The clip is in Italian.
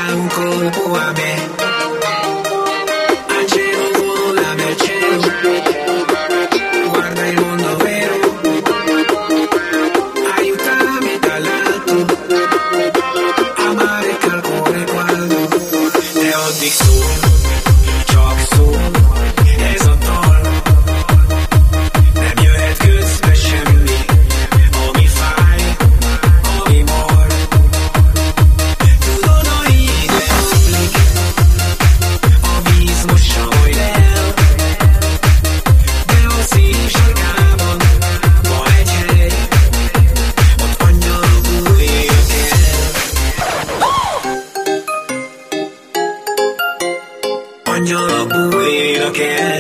dà un colpo a me. Al cielo vola nel cielo, guarda il mondo vero, aiutami dall'alto, amare il calcolo quando te ho di su, csak szó, ez a dal, nem jöhet közbe semmi, ami fáj, ami mor. Tudod, a ide omlik, a víz mossa majd el, de a szív sarkában van egy hely, ott angyalok újra kell. Angyalok újra kell.